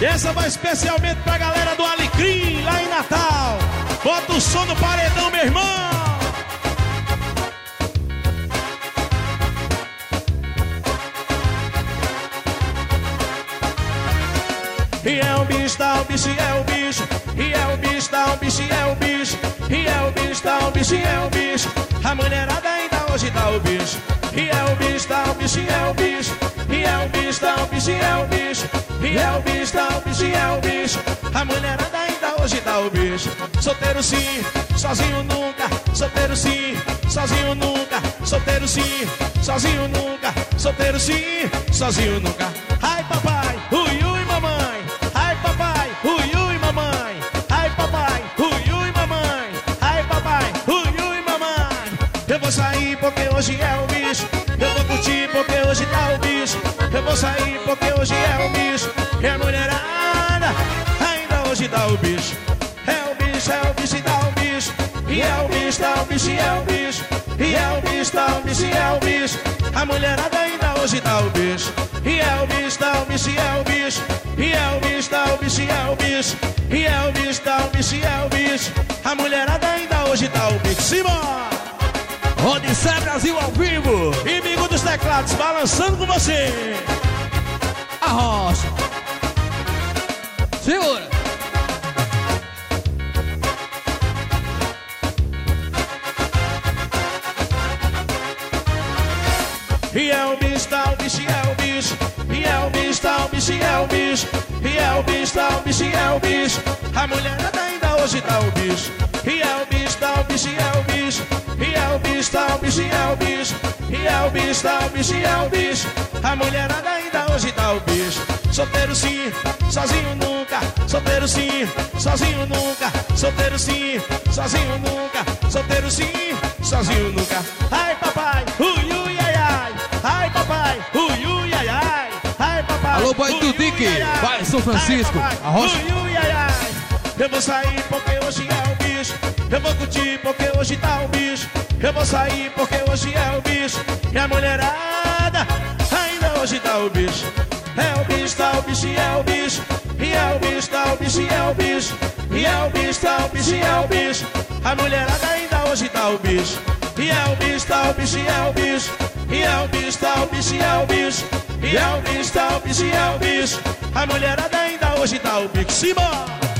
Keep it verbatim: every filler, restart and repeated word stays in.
E essa vai especialmente pra galera do Alecrim, lá em Natal. Bota o som do paredão, meu irmão. E é o bicho, tá o bicho, é o bicho. E é o bicho, tá o bicho, é o bicho. E é o bicho, tá o bicho, é o bicho. A mulherada ainda hoje tá o bicho. E é o bicho, tá o bicho, é o bicho. E é o bicho, tá o bicho, é o bicho. E é o bicho, tá o bicho, é o bicho. A mulherada ainda hoje tá o bicho. Solteiro sim, sozinho nunca. Solteiro sim, sozinho nunca. Solteiro sim, sozinho nunca. Solteiro sim, sozinho nunca. Ai papai, ui ui mamãe. Ai papai, ui ui mamãe. Ai papai, ui ui mamãe. Ai papai, ui ui mamãe. Eu vou sair porque hoje é o bicho. Eu vou curtir porque hoje tá o bicho. Eu vou sair porque hoje é o bicho. E a mulherada ainda hoje tá o bicho. É o bicho, é o bicho e tá o bicho. E é o bicho, tá o bicho e é o bicho. E é o bicho, tá o bicho e é o bicho. A mulherada ainda hoje tá o bicho. E é o bicho, tá o bicho e é o bicho. E é o bicho, tá o bicho e é o bicho. E é o bicho, tá o bicho e é o bicho. A mulherada ainda hoje tá o bicho. Simbora! Odisseia Brasil ao vivo. E Bingo dos Teclados balançando com você. A rocha. Segura. E é o bicho, tá o bicho, é o bicho. E é o bicho, tá o bicho, é o bicho. E é o bicho, tá o bicho, é o bicho. A mulherada ainda hoje tá o bicho. E é o bicho, tá o bicho, é o bicho. E é o bicho, tá o bicho, é o bicho. E é o bicho, tá o bicho, é o bicho. A mulherada ainda hoje tá o bicho. Solteiro sim, sozinho nunca. Solteiro sim, sozinho nunca. Solteiro sim, sozinho nunca. Solteiro sim, sozinho nunca. Ai papai, ui ui ai ai. Ai papai, ui ui ai ai. Ai papai. Alô, boy do Dick, vai São Francisco, a rocha. Ui ui ai ai. Eu vou sair porque hoje é o bicho. Eu vou curtir porque hoje tá o bicho. Eu vou sair porque hoje é o bicho. E a mulherada ainda hoje tá o bicho. É o bicho, tá o bicho e é o bicho. E é o bicho, tá o bicho e é o bicho. E é o bicho, tá o bicho e é o bicho. A mulherada ainda hoje tá o bicho. E é o bicho, tá o bicho e é o bicho. E é o bicho, tá o bicho e é o bicho. E é o bicho, tá o bicho e é o bicho. A mulherada ainda hoje tá o bicho. Simbora!